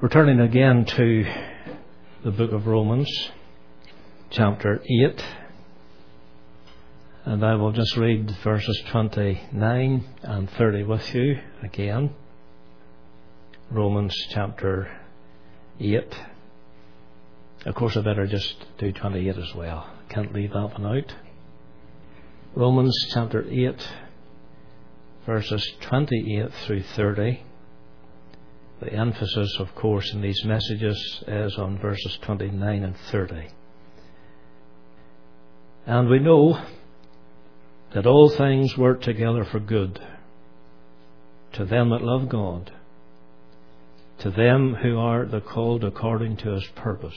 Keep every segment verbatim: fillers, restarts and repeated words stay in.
We're turning again to the book of Romans, chapter eight, and I will just read verses twenty-nine and thirty with you again. Romans chapter eight. Of course, I better just do twenty-eight as well. Can't leave that one out. Romans chapter eight, verses twenty-eight through thirty. The emphasis, of course, in these messages is on verses twenty-nine and thirty. And we know that all things work together for good to them that love God, to them who are the called according to His purpose.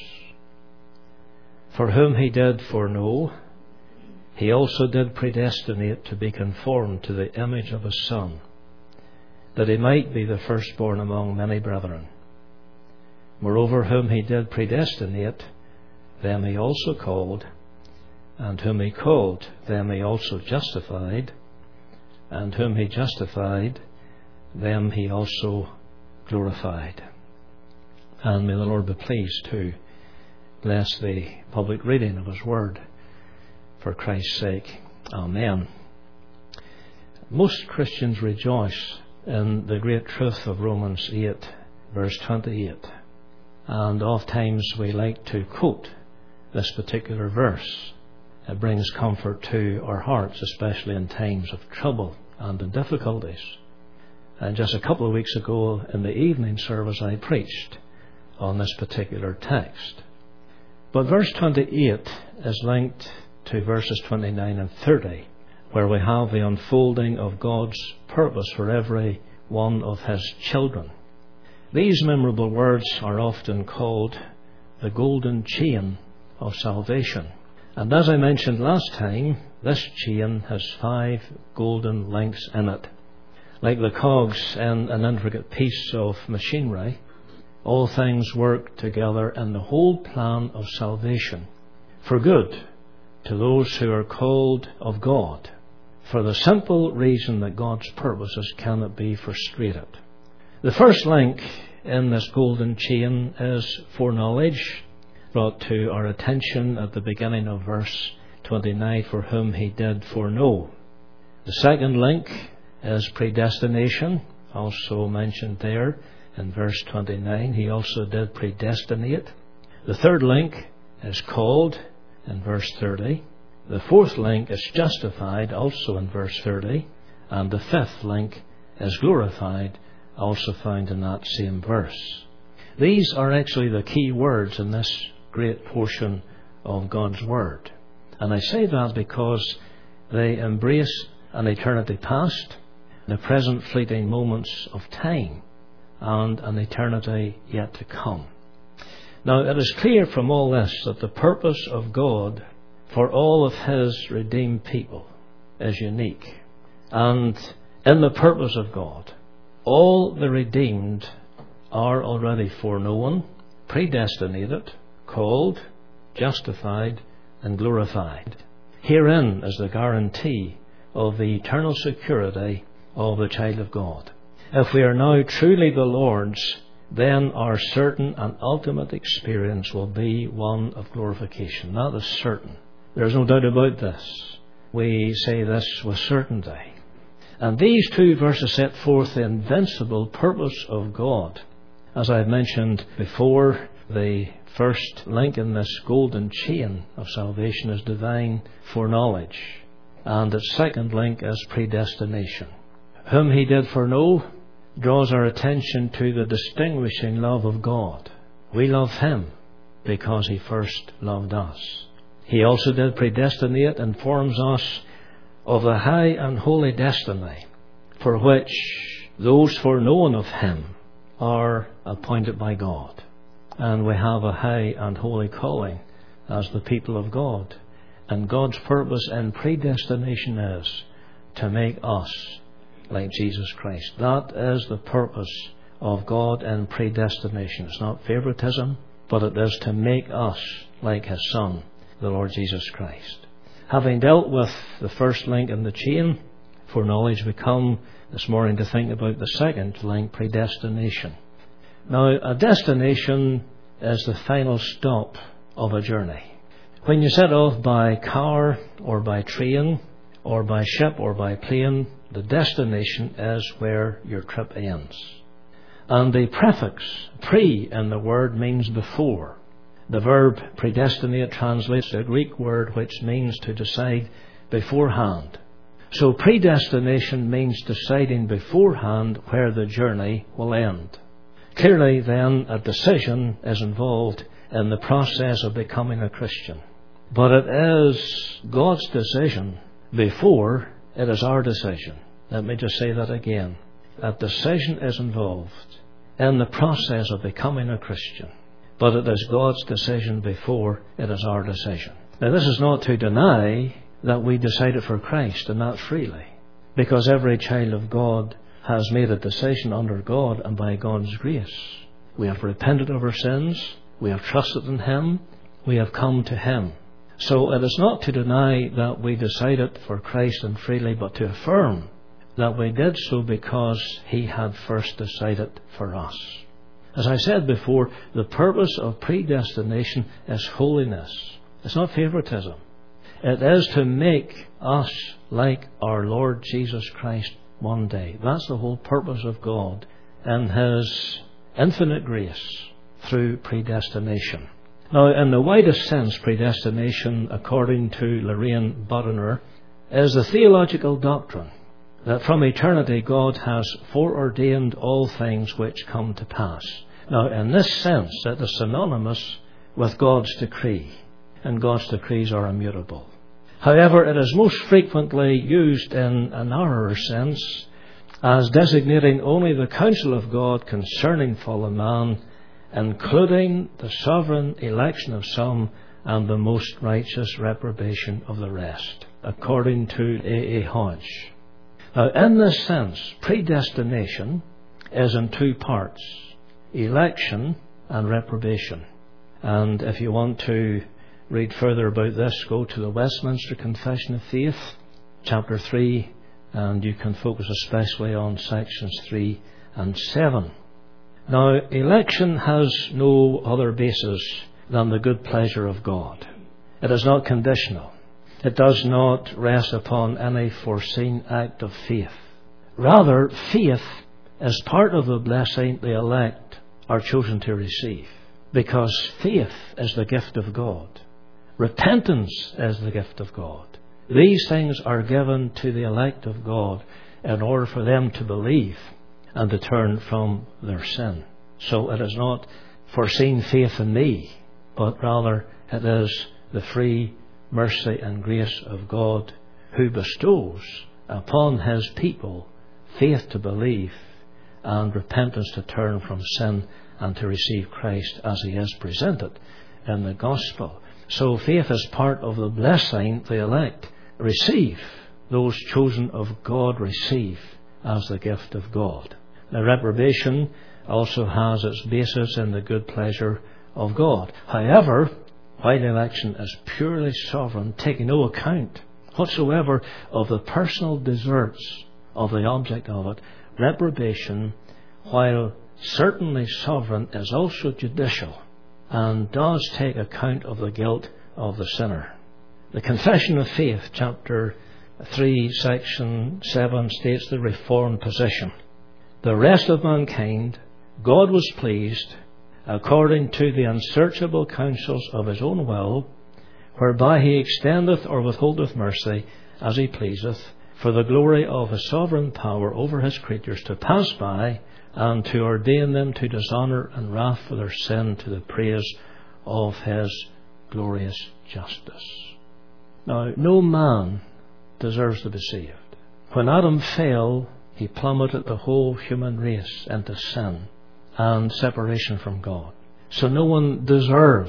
For whom He did foreknow, He also did predestinate to be conformed to the image of His Son, that He might be the firstborn among many brethren. Moreover, whom He did predestinate, them He also called, and whom He called, them He also justified, and whom He justified, them He also glorified. And may the Lord be pleased to bless the public reading of His Word for Christ's sake. Amen. Most Christians rejoice in the great truth of Romans eight, verse twenty-eight. And oftentimes we like to quote this particular verse. It brings comfort to our hearts, especially in times of trouble and in difficulties. And just a couple of weeks ago in the evening service I preached on this particular text. But verse twenty-eight is linked to verses twenty-nine and thirty, where we have the unfolding of God's purpose for every one of His children. These memorable words are often called the golden chain of salvation. And as I mentioned last time, this chain has five golden links in it. Like the cogs in an intricate piece of machinery, all things work together in the whole plan of salvation for good to those who are called of God, for the simple reason that God's purposes cannot be frustrated. The first link in this golden chain is foreknowledge, brought to our attention at the beginning of verse twenty-nine, for whom He did foreknow. The second link is predestination, also mentioned there in verse twenty-nine. He also did predestinate. The third link is called in verse thirty. The fourth link is justified, also in verse thirty. And the fifth link is glorified, also found in that same verse. These are actually the key words in this great portion of God's Word. And I say that because they embrace an eternity past, the present fleeting moments of time, and an eternity yet to come. Now, it is clear from all this that the purpose of God for all of His redeemed people is unique. And in the purpose of God, all the redeemed are already foreknown, predestinated, called, justified, and glorified. Herein is the guarantee of the eternal security of the child of God. If we are now truly the Lord's, then our certain and ultimate experience will be one of glorification. That is certain. There's no doubt about this. We say this with certainty. And these two verses set forth the invincible purpose of God. As I've mentioned before, the first link in this golden chain of salvation is divine foreknowledge. And its second link is predestination. Whom He did foreknow draws our attention to the distinguishing love of God. We love Him because He first loved us. He also did predestinate, informs us of the high and holy destiny for which those foreknown of Him are appointed by God. And we have a high and holy calling as the people of God. And God's purpose in predestination is to make us like Jesus Christ. That is the purpose of God in predestination. It's not favoritism, but it is to make us like His Son, the Lord Jesus Christ. Having dealt with the first link in the chain, foreknowledge, we come this morning to think about the second link, predestination. Now, a destination is the final stop of a journey. When you set off by car or by train or by ship or by plane, the destination is where your trip ends. And the prefix pre in the word means before. The verb predestinate translates to a Greek word which means to decide beforehand. So predestination means deciding beforehand where the journey will end. Clearly then a decision is involved in the process of becoming a Christian. But it is God's decision before it is our decision. Let me just say that again. A decision is involved in the process of becoming a Christian. But it is God's decision before it is our decision. Now, this is not to deny that we decided for Christ, and that freely. Because every child of God has made a decision under God and by God's grace. We have repented of our sins. We have trusted in Him. We have come to Him. So it is not to deny that we decided for Christ and freely, but to affirm that we did so because He had first decided for us. As I said before, the purpose of predestination is holiness. It's not favoritism. It is to make us like our Lord Jesus Christ one day. That's the whole purpose of God and His infinite grace through predestination. Now, in the widest sense, predestination, according to Lorraine Bodiner, is the theological doctrine that from eternity God has foreordained all things which come to pass. Now, in this sense, it is synonymous with God's decree, and God's decrees are immutable. However, it is most frequently used in a narrower sense as designating only the counsel of God concerning fallen man, including the sovereign election of some and the most righteous reprobation of the rest, according to A A Hodge. Now, in this sense, predestination is in two parts: election and reprobation. And if you want to read further about this, go to the Westminster Confession of Faith, chapter three, and you can focus especially on sections three and seven. Now, election has no other basis than the good pleasure of God. It is not conditional. It does not rest upon any foreseen act of faith. Rather, faith is part of the blessing the elect are chosen to receive, because faith is the gift of God. Repentance is the gift of God. These things are given to the elect of God in order for them to believe and to turn from their sin. So it is not foreseen faith in me, but rather it is the free mercy and grace of God who bestows upon His people faith to believe and repentance to turn from sin and to receive Christ as He is presented in the gospel. So faith is part of the blessing the elect receive, those chosen of God receive as the gift of God. Now, reprobation also has its basis in the good pleasure of God. However, while election is purely sovereign, taking no account whatsoever of the personal deserts of the object of it, reprobation, while certainly sovereign, is also judicial and does take account of the guilt of the sinner. The Confession of Faith, chapter three, section seven, states the Reformed position. The rest of mankind, God was pleased, according to the unsearchable counsels of His own will, whereby He extendeth or withholdeth mercy as He pleaseth, for the glory of His sovereign power over His creatures, to pass by and to ordain them to dishonour and wrath for their sin, to the praise of His glorious justice. Now, no man deserves to be saved. When Adam fell, he plummeted the whole human race into sin and separation from God. So no one deserves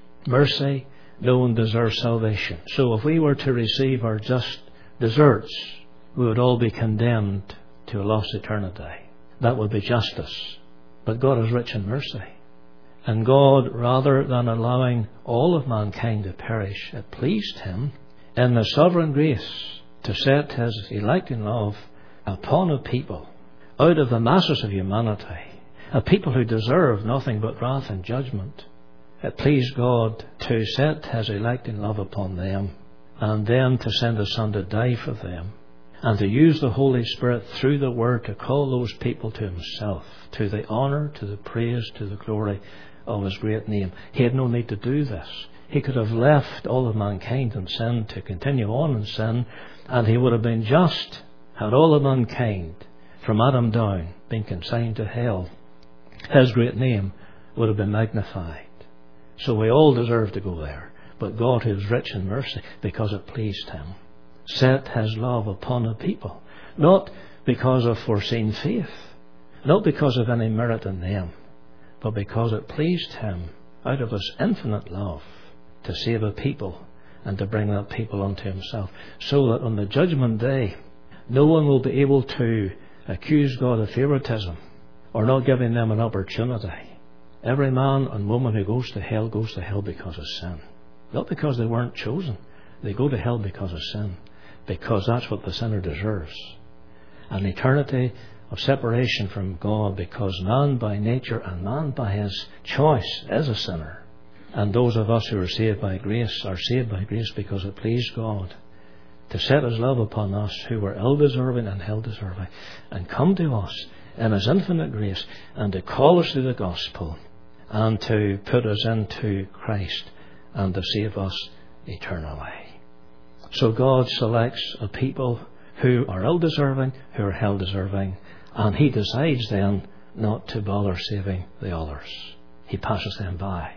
mercy, no one deserves salvation. So if we were to receive our just deserts, we would all be condemned to a lost eternity. That would be justice. But God is rich in mercy. And God, rather than allowing all of mankind to perish, it pleased Him in the sovereign grace to set His electing love upon a people out of the masses of humanity, a people who deserve nothing but wrath and judgment. It pleased God to set his electing love upon them, and then to send his Son to die for them, and to use the Holy Spirit through the Word to call those people to himself, to the honour, to the praise, to the glory of his great name. He had no need to do this. He could have left all of mankind in sin to continue on in sin, and he would have been just had all of mankind, from Adam down, been consigned to hell. His great name would have been magnified. So we all deserve to go there. But God, who is rich in mercy, because it pleased him, set his love upon a people, not because of foreseen faith, not because of any merit in them, but because it pleased him, out of his infinite love, to save a people and to bring that people unto himself, so that on the judgment day no one will be able to accuse God of favoritism or not giving them an opportunity. Every man and woman who goes to hell goes to hell because of sin. Not because they weren't chosen. They go to hell because of sin. Because that's what the sinner deserves. An eternity of separation from God, because man by nature and man by his choice is a sinner. And those of us who are saved by grace are saved by grace because it pleased God to set his love upon us who were ill-deserving and hell-deserving, and come to us in his infinite grace, and to call us to the gospel, and to put us into Christ, and to save us eternally. So God selects a people who are ill-deserving, who are hell-deserving, and he decides then not to bother saving the others. He passes them by.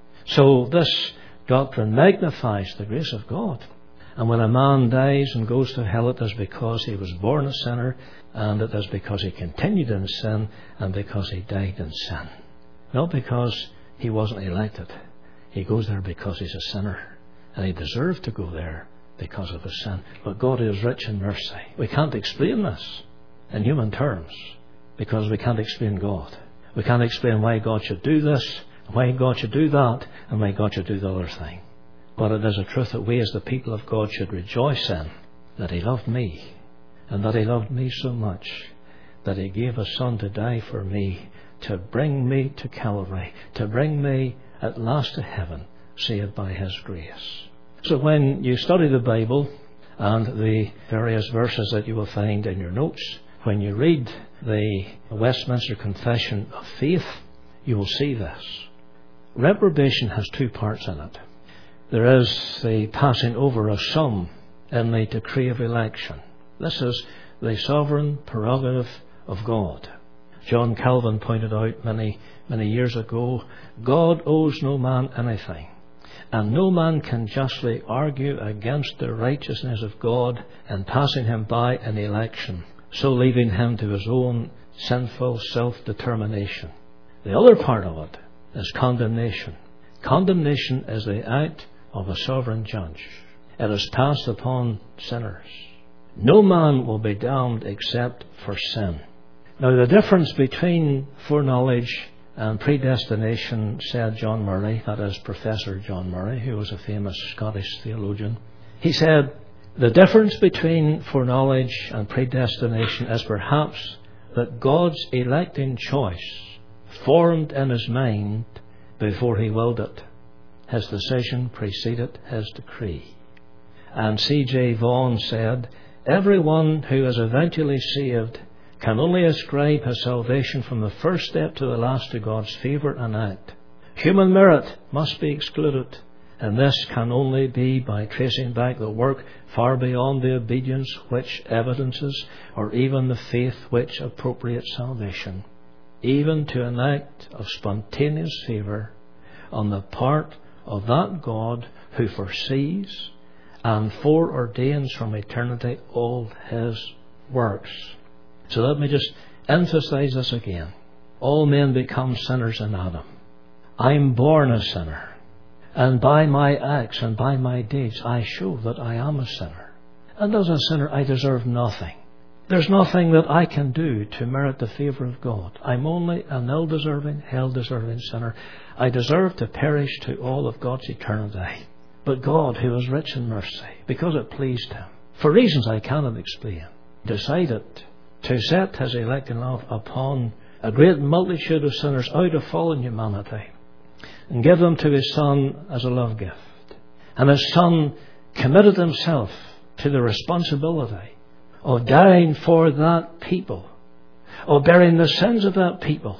So this doctrine magnifies the grace of God. And when a man dies and goes to hell, it is because he was born a sinner, and it is because he continued in sin, and because he died in sin. Not because he wasn't elected. He goes there because he's a sinner, and he deserved to go there because of his sin. But God is rich in mercy. We can't explain this in human terms, because we can't explain God. We can't explain why God should do this, why God should do that, and why God should do the other thing. But it is a truth that we as the people of God should rejoice in, that he loved me, and that he loved me so much that he gave his Son to die for me, to bring me to Calvary, to bring me at last to heaven, saved by his grace. So when you study the Bible and the various verses that you will find in your notes, when you read the Westminster Confession of Faith, you will see this. Reprobation has two parts in it. There is the passing over of some in the decree of election. This is the sovereign prerogative of God. John Calvin pointed out many, many years ago, God owes no man anything, and no man can justly argue against the righteousness of God in passing him by in election, so leaving him to his own sinful self-determination. The other part of it is condemnation. Condemnation is the act of a sovereign judge. It is passed upon sinners. No man will be damned except for sin. Now, the difference between foreknowledge and predestination, said John Murray, that is Professor John Murray, who was a famous Scottish theologian, he said, the difference between foreknowledge and predestination is perhaps that God's electing choice formed in his mind before he willed it. His decision preceded his decree. And C J Vaughan said, everyone who is eventually saved can only ascribe his salvation from the first step to the last to God's favour and act. Human merit must be excluded, and this can only be by tracing back the work far beyond the obedience which evidences, or even the faith which appropriates salvation, even to an act of spontaneous favour on the part of that God who foresees and foreordains from eternity all his works. So let me just emphasize this again. All men become sinners in Adam. I'm born a sinner, and by my acts and by my deeds I show that I am a sinner. And as a sinner I deserve nothing. There's nothing that I can do to merit the favour of God. I'm only an ill-deserving, hell-deserving sinner. I deserve to perish to all of God's eternity. But God, who is rich in mercy, because it pleased him, for reasons I cannot explain, decided to set his electing love upon a great multitude of sinners out of fallen humanity, and give them to His Son as a love gift. And His Son committed Himself to the responsibility of dying for that people, of bearing the sins of that people.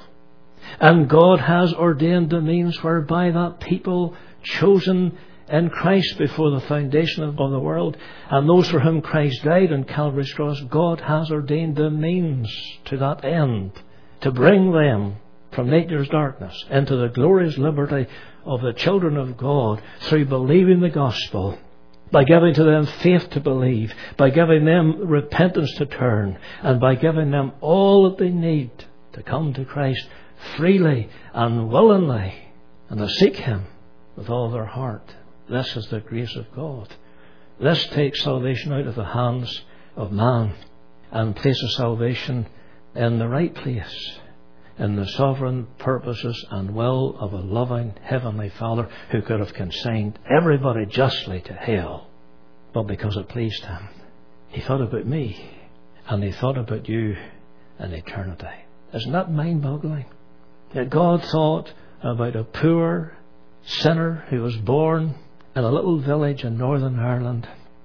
And God has ordained the means whereby that people chosen in Christ before the foundation of the world, and those for whom Christ died on Calvary's cross, God has ordained the means to that end, to bring them from nature's darkness into the glorious liberty of the children of God through believing the gospel, by giving to them faith to believe, by giving them repentance to turn, and by giving them all that they need to come to Christ freely and willingly, and to seek Him with all their heart. This is the grace of God. This takes salvation out of the hands of man and places salvation in the right place, in the sovereign purposes and will of a loving Heavenly Father who could have consigned everybody justly to hell. But because it pleased Him, He thought about me, and He thought about you in eternity. Isn't that mind-boggling? That God thought about a poor sinner who was born in a little village in Northern Ireland.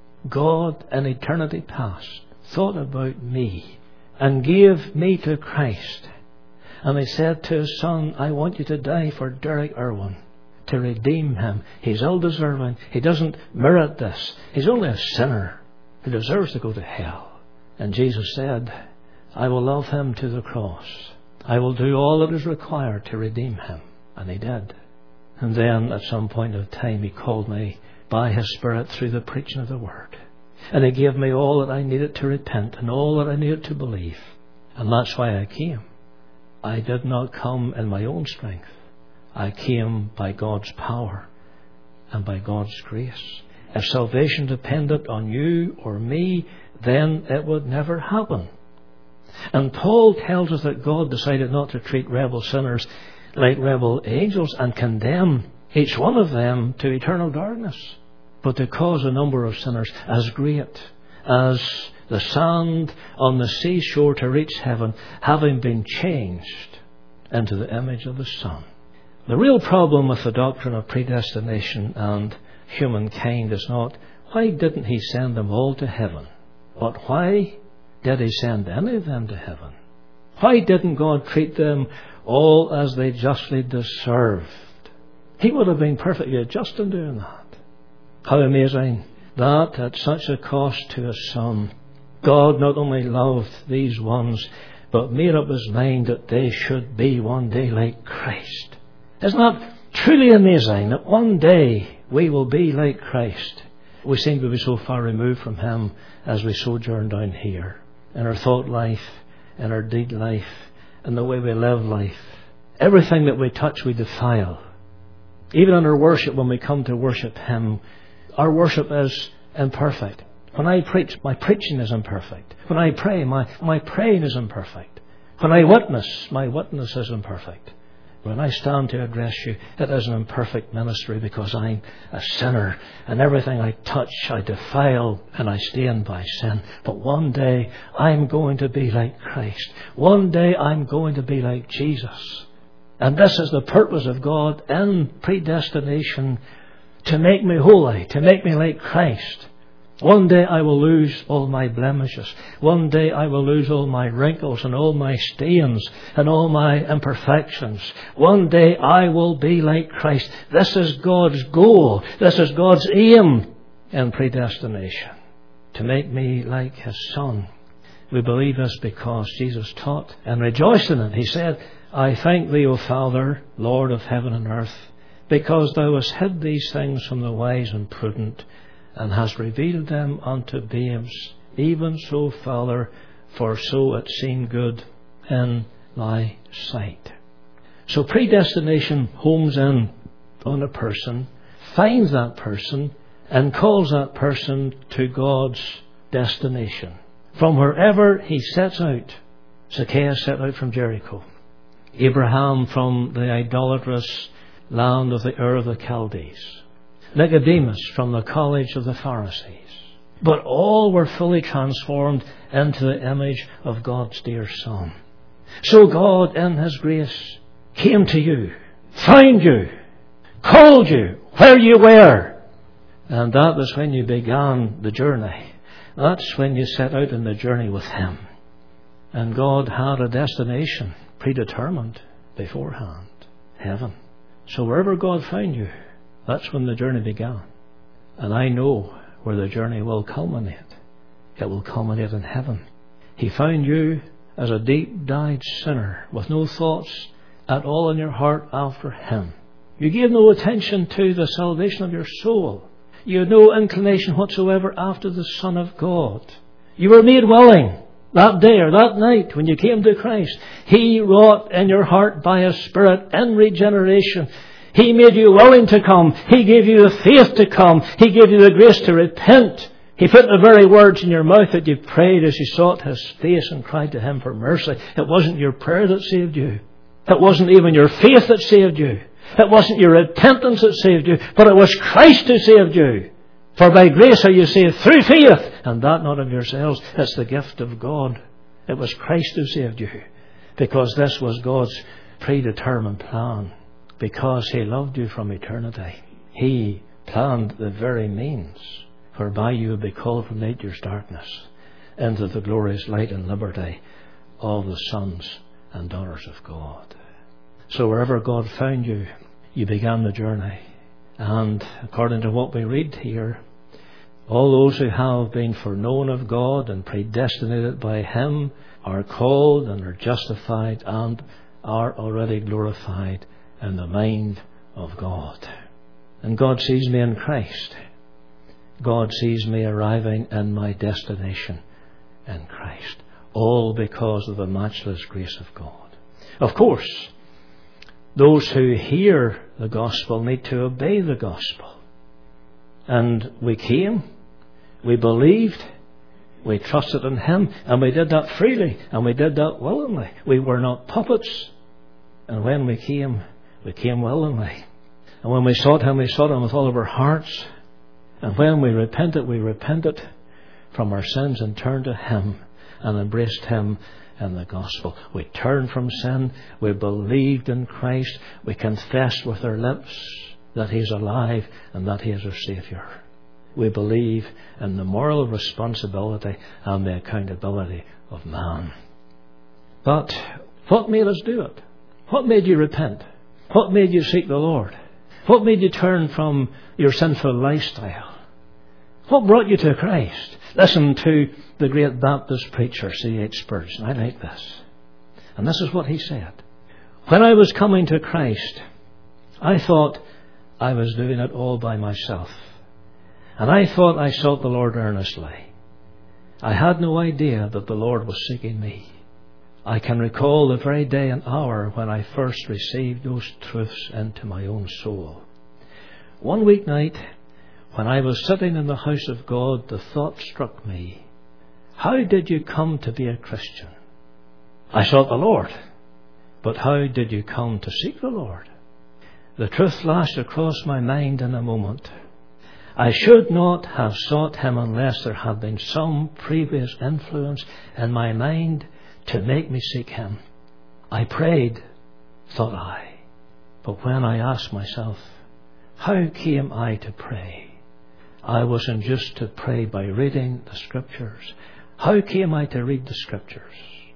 God, in eternity past, thought about me and gave me to Christ. And He said to His Son, I want you to die for Derek Irwin, to redeem him. He's ill-deserving. He doesn't merit this. He's only a sinner who deserves to go to hell. And Jesus said, I will love him to the cross. I will do all that is required to redeem him. And He did. And then at some point of time He called me by His Spirit through the preaching of the Word. And He gave me all that I needed to repent and all that I needed to believe. And that's why I came. I did not come in my own strength. I came by God's power and by God's grace. If salvation depended on you or me, then it would never happen. And Paul tells us that God decided not to treat rebel sinners like rebel angels and condemn each one of them to eternal darkness, but to cause a number of sinners as great as the sand on the seashore to reach heaven, having been changed into the image of the Son. The real problem with the doctrine of predestination and humankind is not, why didn't He send them all to heaven? But why did He send any of them to heaven? Why didn't God treat them all as they justly deserved? He would have been perfectly just in doing that. How amazing that at such a cost to His Son, God not only loved these ones, but made up His mind that they should be one day like Christ. Isn't that truly amazing, that one day we will be like Christ? We seem to be so far removed from Him as we sojourn down here, in our thought life, in our deed life, in the way we live life. Everything that we touch we defile. Even in our worship, when we come to worship Him, our worship is imperfect. When I preach, my preaching is imperfect. When I pray, my, my praying is imperfect. When I witness, my witness is imperfect. When I stand to address you, it is an imperfect ministry because I'm a sinner and everything I touch I defile and I stain by sin. But one day I'm going to be like Christ. One day I'm going to be like Jesus. And this is the purpose of God in predestination, to make me holy, to make me like Christ. One day I will lose all my blemishes. One day I will lose all my wrinkles and all my stains and all my imperfections. One day I will be like Christ. This is God's goal. This is God's aim in predestination, to make me like His Son. We believe this because Jesus taught and rejoiced in it. He said, I thank Thee, O Father, Lord of heaven and earth, because Thou hast hid these things from the wise and prudent, and hast revealed them unto babes. Even so, Father, for so it seemed good in Thy sight. So predestination homes in on a person, finds that person, and calls that person to God's destination. From wherever he sets out. Zacchaeus set out from Jericho. Abraham from the idolatrous land of the Ur of the Chaldees. Nicodemus from the college of the Pharisees. But all were fully transformed into the image of God's dear Son. So God, in His grace, came to you, found you, called you where you were. And that was when you began the journey. That's when you set out on the journey with Him. And God had a destination predetermined beforehand. Heaven. So wherever God found you, that's when the journey began. And I know where the journey will culminate. It will culminate in heaven. He found you as a deep-dyed sinner with no thoughts at all in your heart after Him. You gave no attention to the salvation of your soul. You had no inclination whatsoever after the Son of God. You were made willing that day or that night when you came to Christ. He wrought in your heart by His Spirit in regeneration. He made you willing to come. He gave you the faith to come. He gave you the grace to repent. He put the very words in your mouth that you prayed as you sought His face and cried to Him for mercy. It wasn't your prayer that saved you. It wasn't even your faith that saved you. It wasn't your repentance that saved you, but it was Christ who saved you. For by grace are you saved through faith, and that not of yourselves. It's the gift of God. It was Christ who saved you, because this was God's predetermined plan. Because He loved you from eternity, He planned the very means whereby you would be called from nature's darkness into the glorious light and liberty of the sons and daughters of God. So wherever God found you, you began the journey. And according to what we read here, all those who have been foreknown of God and predestinated by Him are called and are justified and are already glorified in the mind of God. And God sees me in Christ. God sees me arriving in my destination in Christ. All because of the matchless grace of God. Of course, those who hear the gospel need to obey the gospel. And we came, we believed, we trusted in Him, and we did that freely, and we did that willingly. We were not puppets. And when we came, we came willingly. And when we sought Him, we sought Him with all of our hearts. And when we repented, we repented from our sins and turned to Him and embraced Him in the gospel. We turned from sin. We believed in Christ. We confessed with our lips that He is alive and that He is our Saviour. We believe in the moral responsibility and the accountability of man. But what made us do it? What made you repent? What made you seek the Lord? What made you turn from your sinful lifestyle? What brought you to Christ? Listen to the great Baptist preacher, C H Spurgeon. I like this. And this is what he said. When I was coming to Christ, I thought I was doing it all by myself. And I thought I sought the Lord earnestly. I had no idea that the Lord was seeking me. I can recall the very day and hour when I first received those truths into my own soul. One weeknight, when I was sitting in the house of God, the thought struck me, how did you come to be a Christian? I sought the Lord, but how did you come to seek the Lord? The truth flashed across my mind in a moment. I should not have sought Him unless there had been some previous influence in my mind to make me seek Him. I prayed, thought I, but when I asked myself, how came I to pray? I was induced to pray by reading the Scriptures. How came I to read the Scriptures?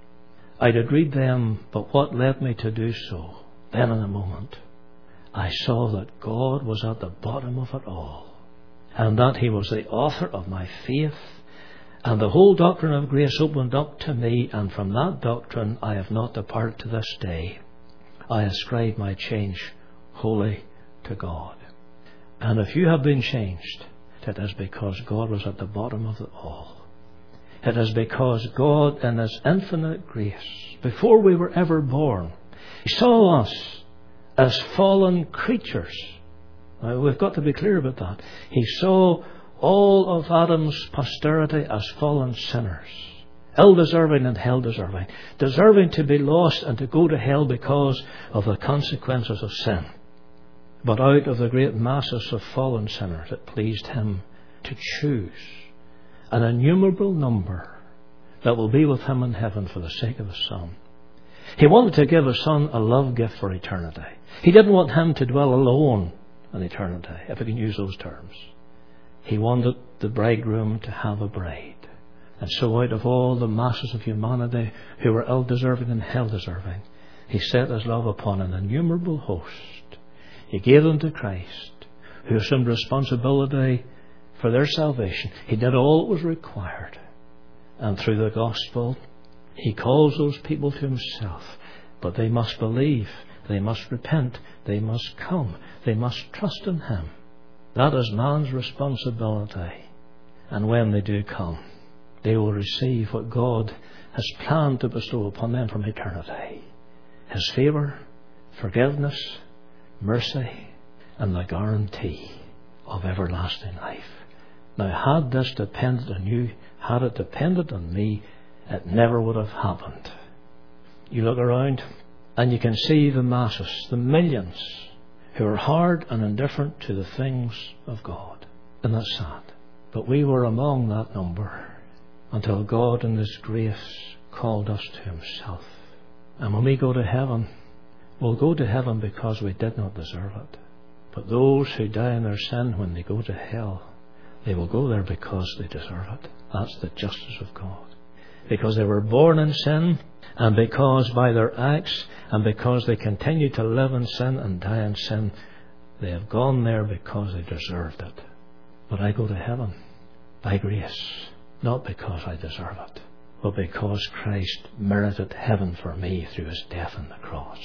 I did read them, but what led me to do so? Then in a moment, I saw that God was at the bottom of it all, and that He was the author of my faith, and the whole doctrine of grace opened up to me, and from that doctrine I have not departed to this day. I ascribe my change wholly to God. And if you have been changed, it is because God was at the bottom of it all. It is because God, in His infinite grace, before we were ever born, He saw us as fallen creatures. Now, we've got to be clear about that. He saw all of Adam's posterity as fallen sinners, ill-deserving and hell-deserving, deserving to be lost and to go to hell because of the consequences of sin. But out of the great masses of fallen sinners, it pleased Him to choose an innumerable number that will be with Him in heaven for the sake of His Son. He wanted to give His Son a love gift for eternity. He didn't want Him to dwell alone in eternity, if I can use those terms. He wanted the bridegroom to have a bride. And so out of all the masses of humanity who were ill-deserving and hell-deserving, He set His love upon an innumerable host. He gave them to Christ, who assumed responsibility for their salvation. He did all that was required. And through the gospel, He calls those people to Himself. But they must believe. They must repent. They must come. They must trust in Him. That is man's responsibility. And when they do come, they will receive what God has planned to bestow upon them from eternity. His favour, forgiveness, mercy, and the guarantee of everlasting life. Now, had this depended on you, had it depended on me, it never would have happened. You look around and you can see the masses, the millions, who are hard and indifferent to the things of God. And that's sad. But we were among that number until God in His grace called us to Himself. And when we go to heaven, we'll go to heaven because we did not deserve it. But those who die in their sin, when they go to hell, they will go there because they deserve it. That's the justice of God. Because they were born in sin, and because by their acts, and because they continue to live in sin and die in sin, they have gone there because they deserved it. But I go to heaven by grace, not because I deserve it, but because Christ merited heaven for me through His death on the cross.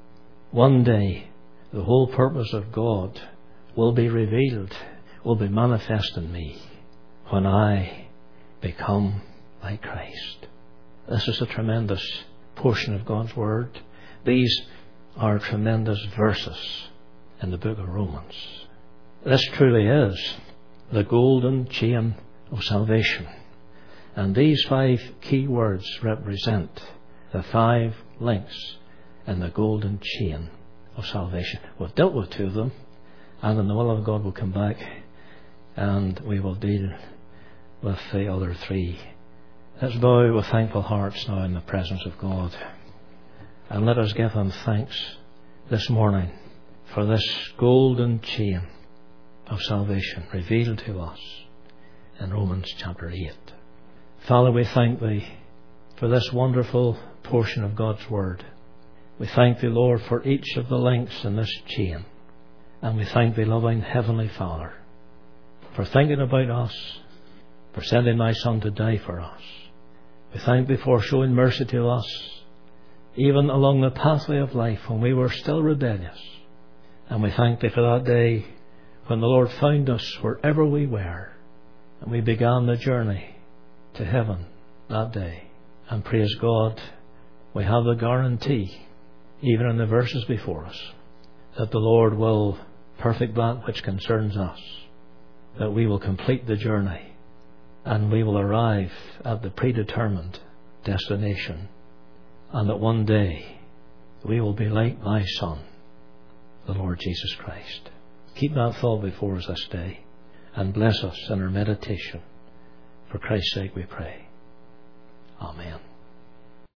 One day, the whole purpose of God will be revealed, will be manifest in me when I become like Christ. This is a tremendous portion of God's Word. These are tremendous verses in the book of Romans. This truly is the golden chain of salvation. And these five key words represent the five links in the golden chain of salvation. We've dealt with two of them, and in the will of God we'll come back and we will deal with the other three. Let's bow with thankful hearts now in the presence of God, and let us give Him thanks this morning for this golden chain of salvation revealed to us in Romans chapter eight. Father, we thank Thee for this wonderful portion of God's Word. We thank Thee, Lord, for each of the links in this chain. And we thank Thee, loving Heavenly Father, for thinking about us, for sending Thy Son to die for us. We thank Thee for showing mercy to us, even along the pathway of life when we were still rebellious. And we thank Thee for that day when the Lord found us wherever we were, and we began the journey to heaven that day. And praise God, we have the guarantee, even in the verses before us, that the Lord will perfect that which concerns us, that we will complete the journey, and we will arrive at the predetermined destination, and that one day we will be like Thy Son, the Lord Jesus Christ. Keep that thought before us this day, and bless us in our meditation. For Christ's sake we pray. Amen.